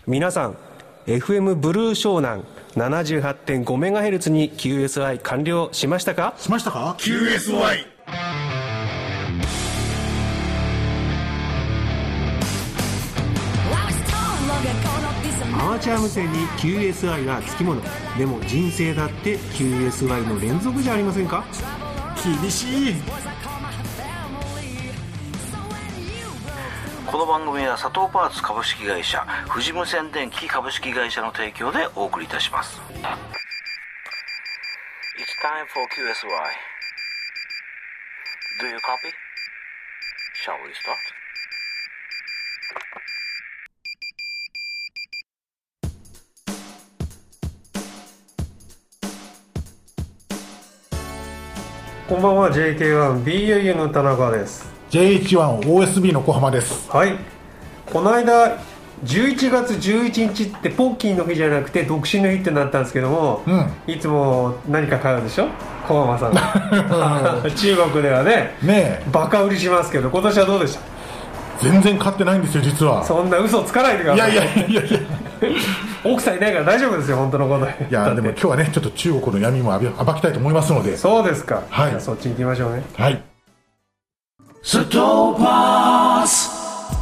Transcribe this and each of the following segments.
皆さん FM ブルー湘南 78.5MHz に QSI 完了しましたか？ QSY。 アマチュア無線に QSI はつきもの。でも人生だって QSI の連続じゃありませんか？ 厳しい。 この番組は佐藤パーツ株式会社、富士無線電機株式会社の提供でお送りいたします。 It's time for QSY. Do you copy? Shall we start? こんばんは。 JK1BAU の田中です。 JH1OSB の小浜です。 はい、この間11月11日ってポッキーの日じゃなくて独身の日ってなったんですけども、いつも何か買うでしょ小浜さん中国ではねバカ売りしますけど、今年はどうでした？ 全然買ってないんですよ実は。 そんな嘘つかないでください。 いや奥さんいないから大丈夫ですよ、本当のこと。 いやでも今日はねちょっと中国の闇も暴きたいと思いますので。 そうですか、 はい、 じゃあそっちに行きましょうね。 はい。 佐藤パーツ。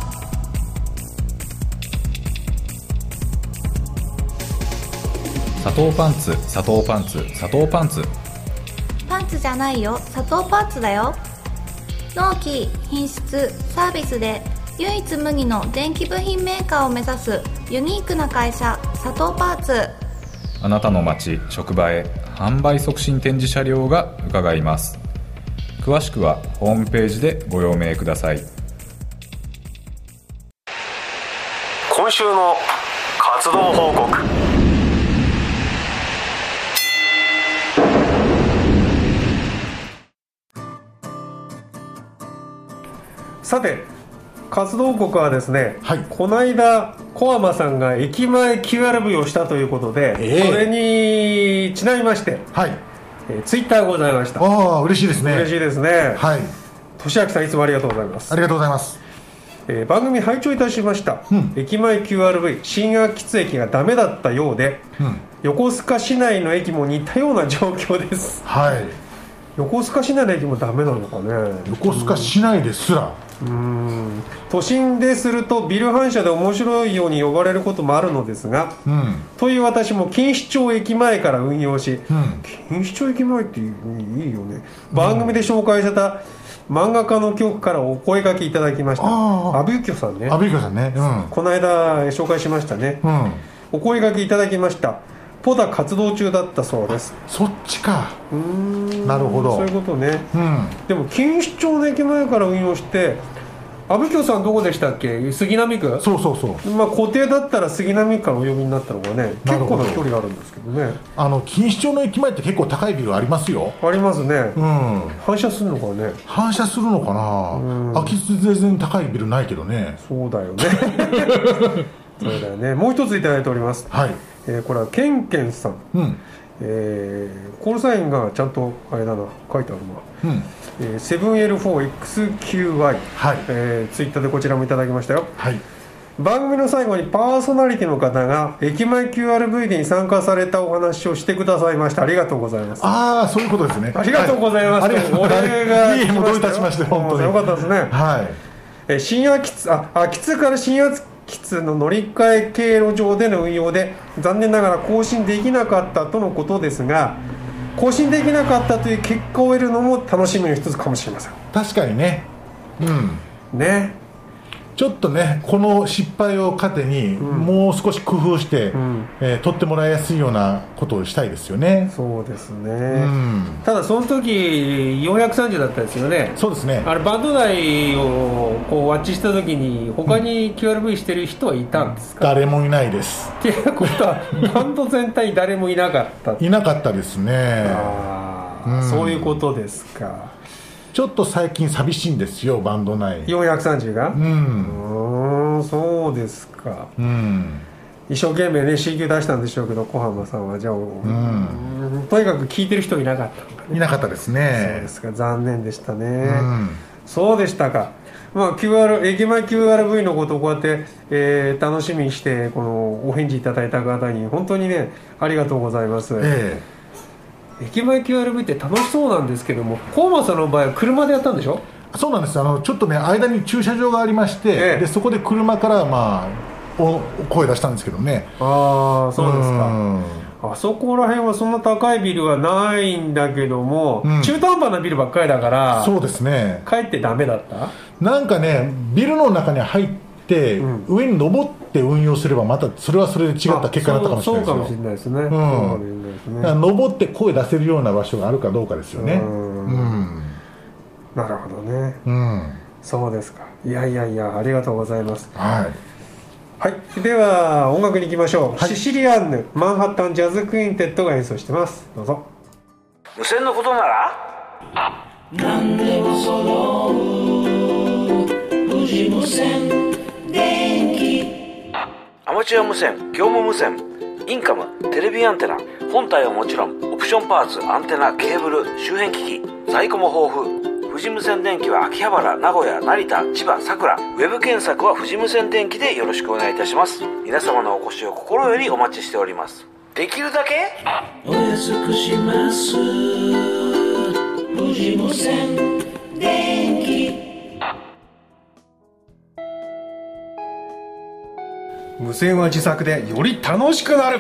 佐藤パンツ、佐藤パンツ、佐藤パンツ。 パンツじゃないよ、佐藤パーツだよ。納期、品質、サービスで唯一無二の電気部品メーカーを目指すユニークな会社、佐藤パーツ。 あなたの街、職場へ販売促進展示車両が伺います。詳しくはホームページでご用命ください。 今週の活動報告。さて活動報告はですね、 はい、 この間小浜さんが駅前 QRV をしたということで、それにちなみまして、 はい、 ツイッターございました。 ああ嬉しいですね。 嬉しいですね。 はい。 俊明さんいつもありがとうございます。 ありがとうございます。 番組拝聴いたしました、駅前 QRV 新秋津駅がダメだったようで、横須賀市内の駅も似たような状況です。 はい。 横須賀市内の駅もダメなのかね。 横須賀市内ですら、 都心でするとビル反射で面白いように呼ばれることもあるのですが、という私も錦糸町駅前から運用し、錦糸町駅前っていいよね。番組で紹介された漫画家の局からお声掛けいただきました。阿部幸さんね。 阿部幸さんね、 この間紹介しましたね、お声掛けいただきました。ポダ活動中だったそうです。 そっちか。なるほど、 そういうことね。でも錦糸町の駅前から運用して、阿部京さんどこでしたっけ？杉並区。 そう、 まあ固定だったら杉並区からお呼びになったのがね、結構な距離があるんですけどね。 錦糸町の駅前って結構高いビルありますよ。 ありますね。反射するのかね。 反射するのかな。秋津全然高いビルないけどね。 そうだよねそうだよね。もう一ついただいております。 はい。 これはケンケンさん、コールサインがちゃんとあれだな、書いてあるな、7L4XQY、 はい、 ツイッターでこちらもいただきましたよ。 はい。 番組の最後にパーソナリティの方が駅前 QRV に参加されたお話をしてくださいました。ありがとうございます。 ああ、そういうことですね。 ありがとうございます。お礼がいいもどういたしまして、本当によかったですね。 はい。 新秋津から新秋津の乗り換え経路上での運用で残念ながら更新できなかったとのことですが、更新できなかったという結果を得るのも楽しみの一つかもしれません。 確かにね。 ね。 ちょっとね、この失敗を糧に、もう少し工夫して、取ってもらいやすいようなことをしたいですよね。 そうですね。ただその時430だったですよね。 そうですね。 あれバンド内をこうワッチした時に他に QRV してる人はいたんですか？ 誰もいないです。 っていうことはバンド全体に誰もいなかった。 いなかったですね。 そういうことですか。 ちょっと最近寂しいんですよ、バンド内。 430が？そうですか。一生懸命ね C 級出したんでしょうけど、小浜さんはじゃあ、とにかく聞いてる人いなかったのかね。 いなかったですね。 そうですか、残念でしたね。そうでしたか。 まあ、駅前 QRV のことをこうやって、楽しみにしてこのお返事いただいた方に本当にねありがとうございます、駅前 QRV って楽しそうなんですけども、コーマさんの場合は車でやったんでしょ？ そうなんです。ちょっとね間に駐車場がありまして、でそこで車からまあ声出したんですけどね。 ああ、そうですか。あそこら辺はそんな高いビルはないんだけども、中途半端なビルばっかりだから。そうですね。帰ってダメだった？なんかねビルの中に入って、上に登って運用すればまたそれはそれで違った結果だったかもしれないですよ。そうかもしれないですね。登って声出せるような場所があるかどうかですよね。 なるほどね。そうですか。いやいやいや、ありがとうございます。はい、では音楽に行きましょう、シシリアンヌマンハッタンジャズクインテッドが演奏してます。どうぞ。 無線のことなら何でも揃う富士無線電気。アマチュア無線、業務無線、インカム、テレビアンテナ、本体はもちろんオプションパーツ、アンテナ、ケーブル、周辺機器、在庫も豊富。富士無線電機は秋葉原、名古屋、成田、千葉、佐倉。ウェブ検索は富士無線電機でよろしくお願いいたします。皆様のお越しを心よりお待ちしております。できるだけお安くします。富士無線電機。 無線は自作でより楽しくなる。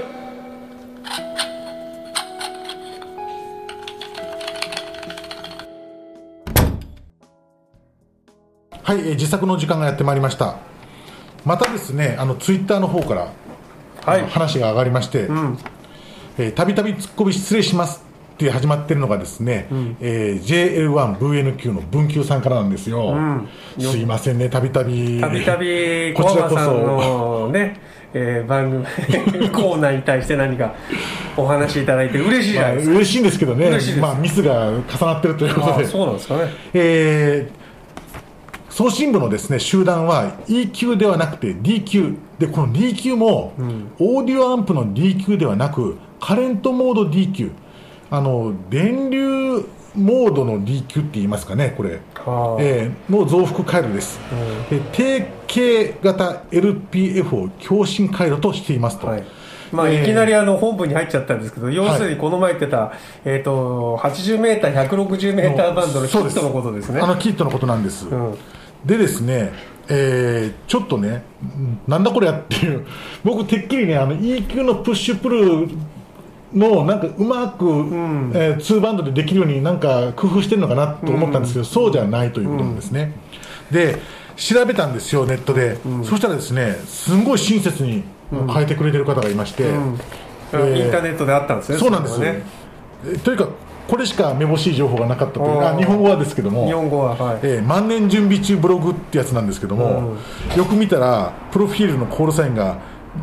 はい、自作の時間がやってまいりました。またですね、ツイッターの方から、話が上がりましてたびたびツッコミ失礼しますって始まってるのがですね、JL1VNQ の文久さんからなんですよ。すいませんね、たびたびこちらこそね、番組コーナーに対して何かお話しいただいて嬉しいじゃないですか。 嬉しいんですけどね、ミスが重なってるということで。 そうなんですかね。 送信部のですね集団は E 級ではなくて D 級で、この D 級も、オーディオアンプの D 級ではなくカレントモード D 級、電流モードの D 級って言いますかね、これ、の増幅回路です。低径型 LPF を共振回路としていますと。 いきなり本部に入っちゃったんですけど、要するにこの前言ってた、80m、160m バンドのキットのことですね。 キットのことなんです。でですね、ちょっとね、なんだこれやっていう、僕てっきりね、E 級のプッシュプルのなんかうまく、2バンドでできるようになんか工夫してるのかなと思ったんですけど、そうじゃないということなんですね。で調べたんですよ、ネットで。そしたらですね、すんごい親切に変えてくれてる方がいまして、インターネットであったんですね。 そうなんですね。というかこれしかめぼしい情報がなかったというか、日本語はですけども、 日本語は、 万年準備中ブログってやつなんですけども、よく見たらプロフィールのコールサインが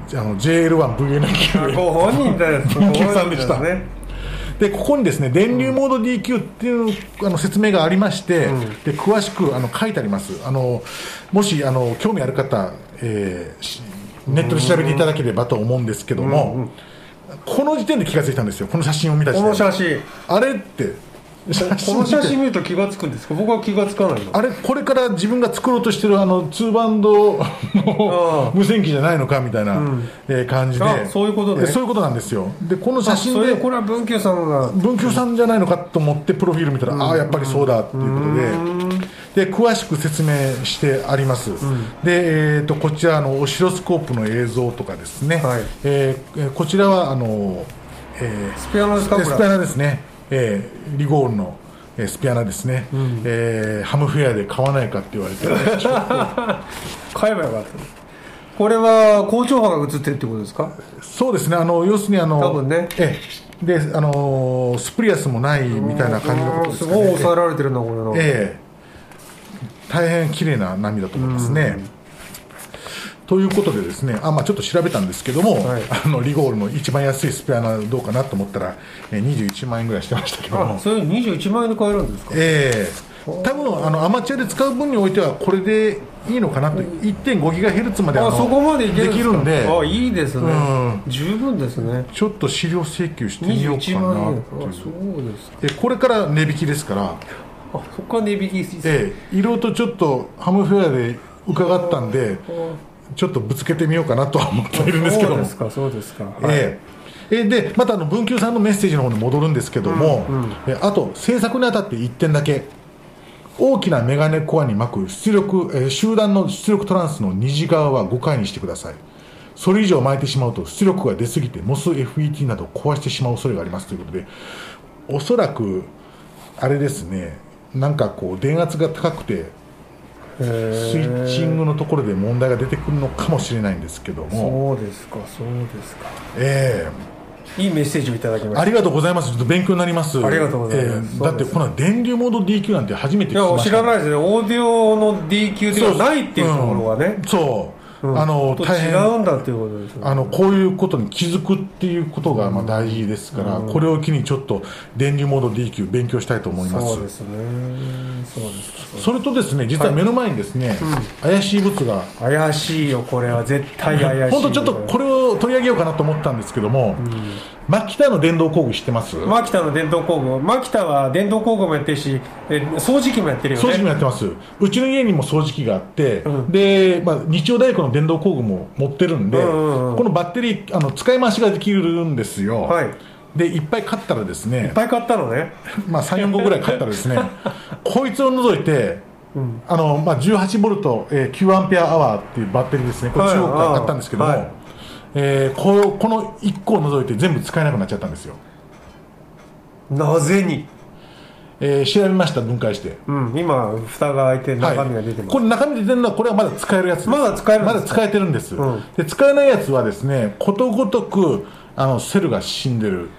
JL1VNQ ご本人です文久さんでしたね。でここにですね電流モード DQ っていう説明がありまして、で詳しく書いてあります。もし興味ある方、ネットで調べていただければと思うんですけども、この時点で気がついたんですよ。この写真を見た時点で、 この写真あれってこの写真見ると気がつくんですか？僕は気がつかないの。 あれこれから自分が作ろうとしてる2バンドの無線機じゃないのかみたいな感じで、 そういうことね。 そういうことなんですよ。でこの写真でこれは文久さんが文久さんじゃないのかと思ってプロフィール見たら、やっぱりそうだっていうことで、詳しく説明してあります。で、こちらオシロスコープの映像とかですね、こちらはスピアノですか？ スピアノですね。リゴールのスピアナですね。ハムフェアで買わないかって言われて買えばよかった。これは高調波が映ってるってことですか？ そうですね。要するに多分ね。 でスプリアスもないみたいな感じのことですかね。 すごい抑えられてるなこれの。 大変綺麗な波だと思いますね。ということでですね、ちょっと調べたんですけども、リゴールの一番安いスペアナどうかなと思ったら、21万円ぐらいしてましたけども。 それ21万円で買えるんですか？ 多分アマチュアで使う分においてはこれでいいのかなと。 1.5GHz までそこまでいけるんですか？ できるんで、 いいですね、十分ですね。 ちょっと資料請求してみようかな 21万円。そうです。 これから値引きですから、 あ、そこから値引きいろいろとちょっとハムフェアで伺ったんで、ちょっとぶつけてみようかなとは思っているんですけども。 そうですか、 でまた文久さんのメッセージの方に戻るんですけども、あと制作にあたって1点だけ、大きなメガネコアに巻く出力、集団の出力トランスの2次側は5回にしてください。それ以上巻いてしまうと出力が出すぎてモス FET などを壊してしまう恐れがありますということで、おそらくあれですね、なんかこう電圧が高くてスイッチングのところで問題が出てくるのかもしれないんですけども。 そうですか。いいメッセージをいただきました。 ありがとうございます。ちょっと勉強になります。 ありがとうございます。 だってこの電流モード DQ なんて初めて聞きました。 知らないですね。オーディオの DQ ではないっていうところがね。大変違うんだっていうことですよね。 こういうことに気づくっていうことが大事ですから、これを機にちょっと電流モード DQ 勉強したいと思います。 そうですね。 それとですね、実は目の前にですね、怪しい物が。 怪しいよ、これは絶対怪しい。 本当ちょっとこれを取り上げようかなと思ったんですけども、マキタの電動工具知ってます？マキタの電動工具、マキタは電動工具もやってるし、掃除機もやってるよね。掃除機もやってます。うちの家にも掃除機があって、で、日曜大工の電動工具も持ってるんで、このバッテリー使い回しができるんですよ。でいっぱい買ったらですね、 いっぱい買ったのね。 3、4個ぐらい買ったらですねこいつを除いて、18ボルト、9アンペアアワーっていうバッテリーですね。これ中国から買ったんですけども、この1個を除いて全部使えなくなっちゃったんですよ。 なぜに？ 調べました。分解して、 今蓋が開いて中身が出てます。 これ中身出てるのはこれはまだ使えるやつです。まだ使えてるんです、で使えないやつはですね、ことごとくセルが死んでる。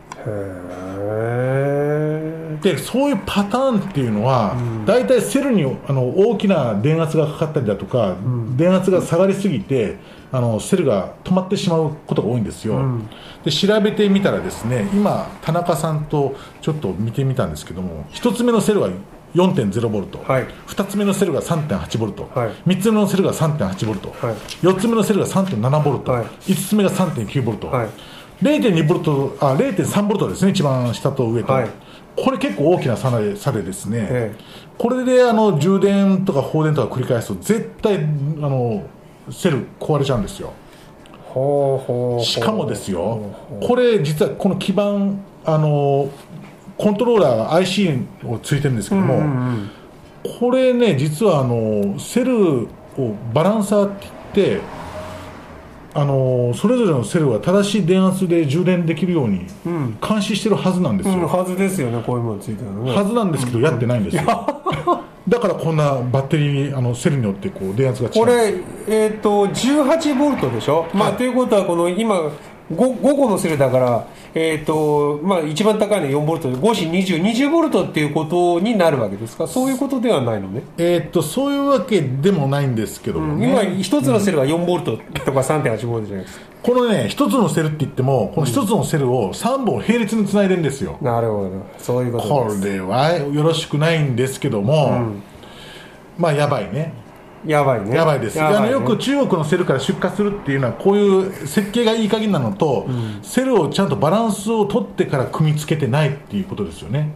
でそういうパターンっていうのは、大体セルに大きな電圧がかかったりだとか、電圧が下がりすぎてセルが止まってしまうことが多いんですよ。で調べてみたらですね、今田中さんとちょっと見てみたんですけども、1つ目のセルは 4.0 ボルト、2つ目のセルが 3.8 ボルト、3つ目のセルが 3.8 ボルト、4つ目のセルが 3.7 ボルト、5つ目が 3.9 ボルト、0.2 ボルト、0.3 ボルトですね、一番下と上と、これ結構大きな差でですね、これで充電とか放電とか繰り返すと絶対セル壊れちゃうんですよ。しかもですよ、これ実はこの基板コントローラーが IC をついてるんですけども、これね実はセルをバランサーって言ってそれぞれのセルは正しい電圧で充電できるように監視してるはずなんですよ。 はずですよね、こういうものついてるのね。 はずなんですけど、やってないんですよ。だからこんなバッテリーセルによってこう電圧が違うんです。 これ18ボルトでしょ。ということはこの今5個のセルだから、一番高いのは4ボルトで5子20ボルトっていうことになるわけですか。そういうことではないのね。 そういうわけでもないんですけども、 今一つのセルが4ボルトとか 3.8 ボルトじゃないですか。 このね一つのセルって言っても、この一つのセルを3本並列につないでるんですよ。 なるほど、そういうことです。 これはよろしくないんですけども、やばいね。やばいです。よく中国のセルから出荷するっていうのはこういう設計がいい加減なのと、セルをちゃんとバランスを取ってから組み付けてないっていうことですよね。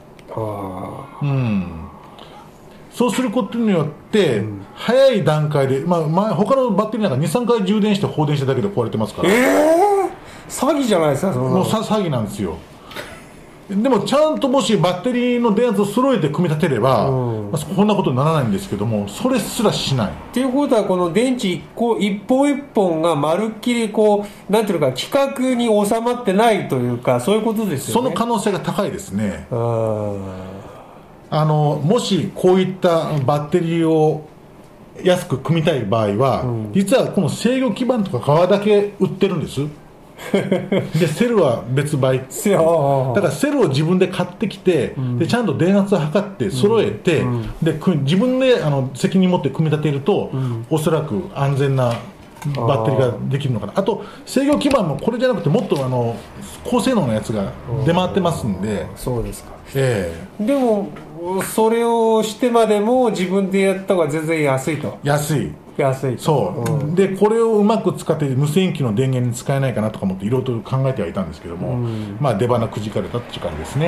そうすることによって、早い段階で、他のバッテリーなんか 2,3 回充電して放電しただけで壊れてますから。 詐欺じゃないですか。 もう詐欺なんですよ。でもちゃんともしバッテリーの電圧を揃えて組み立てれば、こんなことにならないんですけども、それすらしない。 っていうことは、この電池一本一本がまるっきりなんていうか規格に収まってないというか、そういうことですよね。 その可能性が高いですね。もしこういったバッテリーを安く組みたい場合は、実はこの制御基板とか側だけ売ってるんです。でセルは別売。だからセルを自分で買ってきて、でちゃんと電圧を測って揃えて、で自分で責任持って組み立てると、おそらく安全なバッテリーができるのかな。あと制御基板もこれじゃなくてもっと高性能なやつが出回ってますんで。 そうですか。でもそれをしてまでも自分でやった方が全然安いと。安い。そう、 でこれをうまく使って無線機の電源に使えないかなとか思っていろいろと考えてはいたんですけども、出花くじかれたっていう感じですね。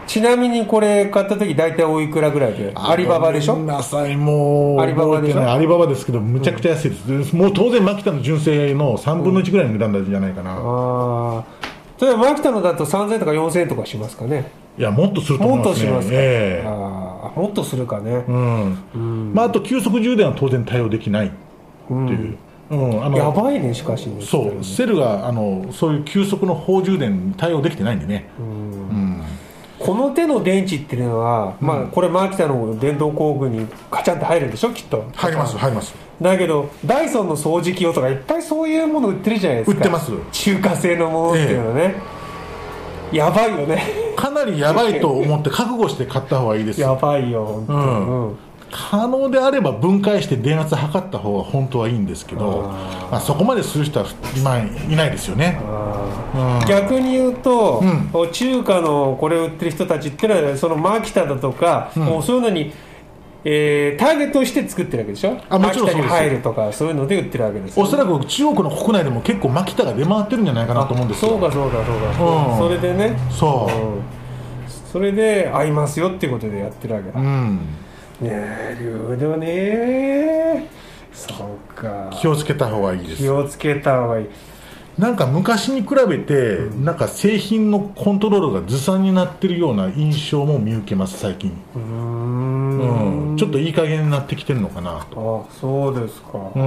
ちなみにこれ買った時大体おいくらぐらいで？アリババでしょ？ ごめんなさい、もうアリババでしょ？ アリババですけどむちゃくちゃ安いです、もう当然マキタの純正の3分の1ぐらいの値段なんじゃないかな。 例えばマキタのだと3000円とか4000円とかしますかね？ いやもっとすると思いますね。 もっとしますか、もっとするかね。 あと急速充電は当然対応できないっていう、 やばいね。しかしね、 そうセルがそういう急速の砲充電に対応できてないんでね。 この手の電池っていうのは、これマキタの電動工具にカチャンって入るんでしょ、きっと。 入りますだけどダイソンの掃除機用とかいっぱいそういうもの売ってるじゃないですか。 売ってます。 中華製のものっていうのね、やばいよね。 かなりやばいと思って覚悟して買った方がいいですやばいよ、本可能であれば分解して電圧測った方が本当はいいんですけど、そこまでする人は今いないですよね。 逆に言うと、中華のこれを売ってる人たちってのはそのマキタだとか、もうそういうのに、ターゲットして作ってるわけでしょ。マキタに入るとかそういうので売ってるわけです、 おそらく中国の国内でも結構マキタが出回ってるんじゃないかなと思うんですよ。 そうか、それでね、それで合いますよっていうことでやってるわけだ。なるほどね。そうか、 気をつけた方がいいです。 気をつけた方がいい。 なんか昔に比べて、なんか製品のコントロールがずさんになってるような印象も見受けます最近。ちょっといい加減になってきてるのかなと。 そうですか。で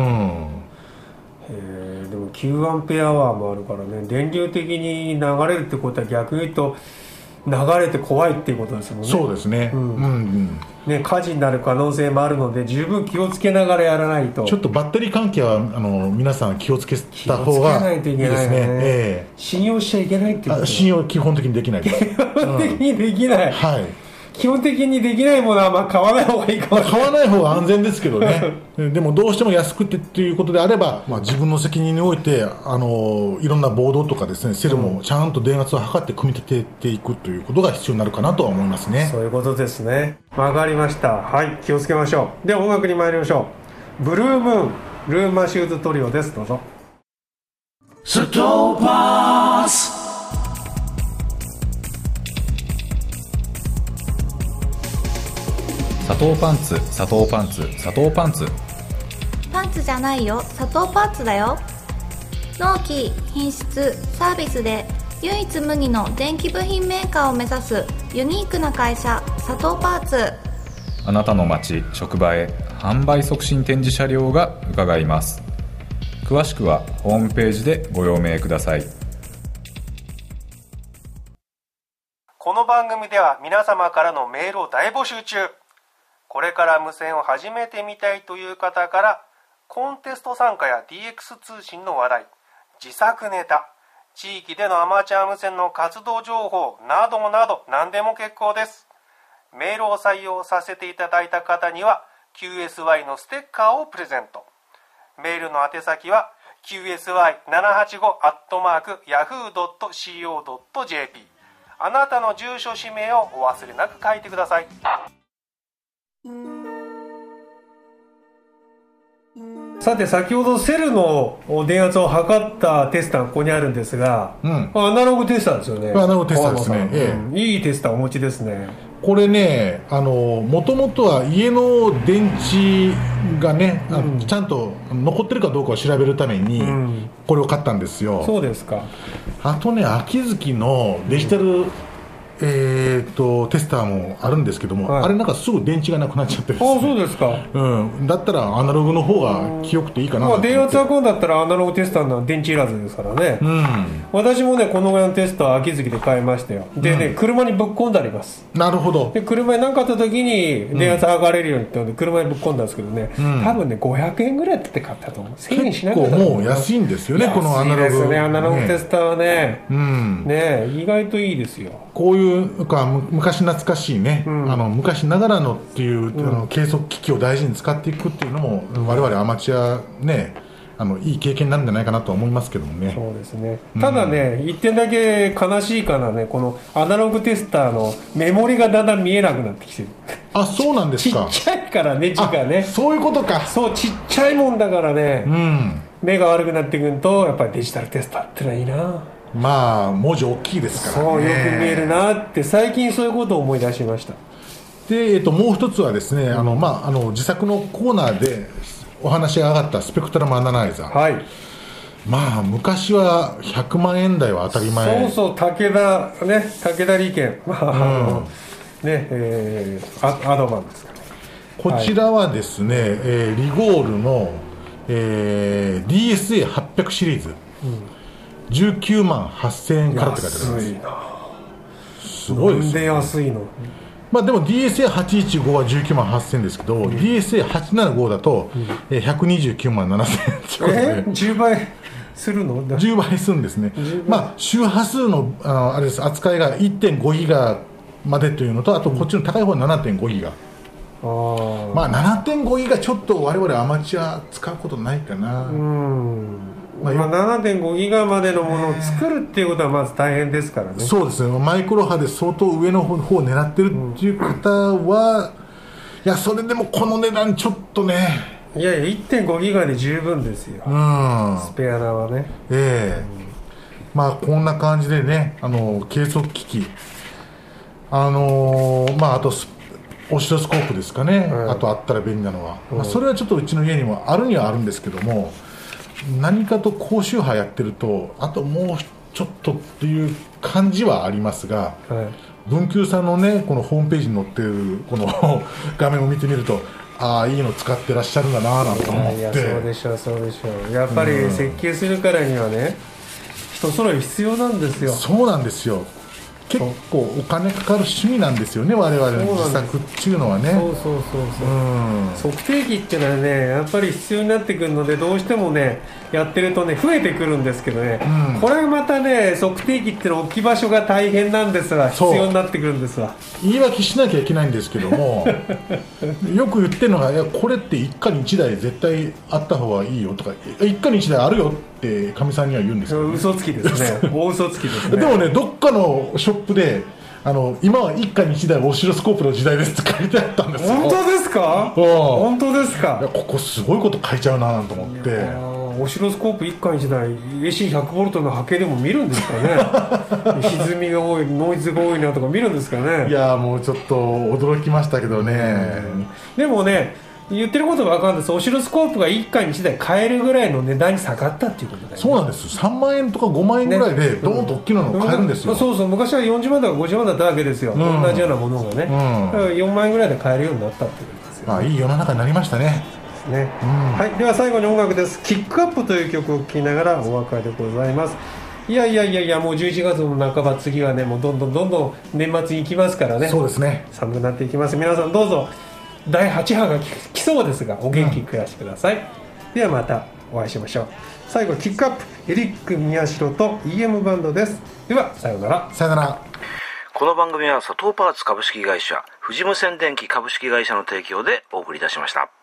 も9アンペアアワーもあるからね、電流的に流れるってことは逆に言うと流れて怖いっていうことですもんね。 そうですね。 ね、火事になる可能性もあるので十分気をつけながらやらないと。ちょっとバッテリー関係は皆さん気をつけた方がいいですね。 信用しちゃいけないっていうこと。 信用基本的にできないです。 基本的にできない。 はい。 基本的にできないものは買わない方がいいかもしれない。 買わない方が安全ですけどね。でもどうしても安くてっていうことであれば、自分の責任においていろんなボードとかですね、セルもちゃんと電圧を測って組み立てていくということが必要になるかなとは思いますね。 そういうことですね。わかりました。はい、気をつけましょう。では音楽に参りましょう。ブルームーンルーマシューズトリオです。どうぞ。 ストーパーズ。 砂糖パンツ、砂糖パンツ、砂糖パンツ。 パンツじゃないよ、砂糖パンツだよ。納期、品質、サービスで唯一無二の電気部品メーカーを目指すユニークな会社、砂糖パーツ。 あなたの街、職場へ販売促進展示車両が伺います。詳しくはホームページでご用命ください。 この番組では皆様からのメールを大募集中。これから無線を始めてみたいという方から、コンテスト参加や DX 通信の話題、自作ネタ、地域でのアマチュア無線の活動情報などなど何でも結構です。メールを採用させていただいた方には QSY のステッカーをプレゼント。メールの宛先は qsy785@yahoo.co.jp。 あなたの住所氏名をお忘れなく書いてください。さて、先ほどセルの電圧を測ったテスターがここにあるんですが、アナログテスターですよね。 アナログテスターですね。 いいテスターお持ちですね。 これね、もともとは家の電池がね、ちゃんと残ってるかどうかを調べるためにこれを買ったんですよ。 そうですか。 あとね、秋月のデジタルテスターもあるんですけども、あれなんかすぐ電池がなくなっちゃってですね。 そうですか。 だったらアナログの方が清くていいかなと思って。 電圧測るんだったらアナログテスターの電池いらずですからね。私もね、このぐらいのテスター秋月で買いましたよ。でね、車にぶっ込んであります。 なるほど。 で、車に何かあった時に電圧測れるようにってので車にぶっ込んだんですけどね、多分ね500円ぐらいって買ったと思う。1000円しなかったと思う。 結構もう安いんですよね、このアナログ。 安いですね、アナログテスターはね。ね、意外といいですよ。 こういうか昔懐かしいね、昔ながらのっていう、計測機器を大事に使っていくっていうのも、我々アマチュアね、いい経験になるんじゃないかなと思いますけどもね。 そうですね。ただね、一点だけ悲しいかなね、このアナログテスターのメモリがだんだん見えなくなってきてる。 あ、そうなんですか。 ちっちゃいからね、字がね。 そういうことか。 そう、ちっちゃいもんだからね、目が悪くなってくるとやっぱりデジタルテスターってのはいいな。 まあ文字大きいですからね。 そうよく見えるなって最近そういうことを思い出しました。 で、もう一つはですね、自作のコーナーでお話が上がったスペクトラムアナライザー、 はい、 まあ昔は100万円台は当たり前。 そうそう、武田利権、アドバンですかね。 こちらはですね、リゴールの、DSA800 シリーズ、19万8000円からって書いてあります。 安いな。 すごいですね。 なんで安いの。 まあ、でも DSA815 は19万8000円ですけど、DSA875 だと、129万7000円 10倍するの ？10倍するんですね。まあ、周波数の、あれです、扱いが 1.5 ギガまでというのと、あとこっちの高い方は 7.5 ギガ。まあ 7.5 ギガちょっと我々アマチュア使うことないかな。 7.5 ギガまでのものを作るっていうことはまず大変ですからね。 そうですね。マイクロ波で相当上の方を狙ってるっていう方は、いやそれでもこの値段ちょっとね。 いやいや 1.5 ギガで十分ですよ。スペアナはね。 まあこんな感じでね、計測機器、あとオシロスコープですかね、あとあったら便利なのは、それはちょっとうちの家にもあるにはあるんですけども、何かと高周波やってるとあともうちょっとっていう感じはありますが、文久さんのねこのホームページに載ってるこの画面を見てみると、ああいいの使ってらっしゃるんだななんて思って。 いやそうでしょうそうでしょう。やっぱり設計するからにはね、人揃い必要なんですよ。 そうなんですよ。結構お金かかる趣味なんですよね、我々の自作っていうのはね。測定器っていうのはねやっぱり必要になってくるので、どうしてもねやってるとね増えてくるんですけどね、これはまたね測定器っていうのは置き場所が大変なんですが必要になってくるんですわ。 言い訳しなきゃいけないんですけどもよく言ってるのが、いやこれって一家に一台絶対あった方がいいよとか、一家に一台あるよってかみさんには言うんですけど、 嘘つきですね大嘘つきですね。 でもねどっかのショップで今は一家に一台オシロスコープの時代ですって書いてあったんですよ。 本当ですか？本当ですか？ いやここすごいこと書いちゃうなと思って。 オシロスコープ一家に一台 AC100V の波形でも見るんですかね歪みが多い、ノイズが多いなとか見るんですかね。 いやもうちょっと驚きましたけどね。 でもね言ってることが分かるんです。オシロスコープが1回に1台買えるぐらいの値段に下がったっていうことだよね。 そうなんです。3万円とか5万円ぐらいでドーンと大きなのを買えるんですよ。 そうそう、昔は40万とか50万だったわけですよ、同じようなものがね、4万円ぐらいで買えるようになったっていうことですよ、ね。 いい世の中になりましたね。 はい、では最後に音楽です。キックアップという曲を聴きながらお別れでございます。いやもう11月の半ば、次はねもうどんどん年末に行きますからね。 そうですね。 寒くなっていきます。皆さんどうぞ第8波が来そうですがお元気暮らしてください。ではまたお会いしましょう。最後キックアップ、エリック宮代と EM バンドです。ではさようなら。 さようなら。 この番組は佐藤パーツ株式会社、富士無線電機株式会社の提供でお送りいたしました。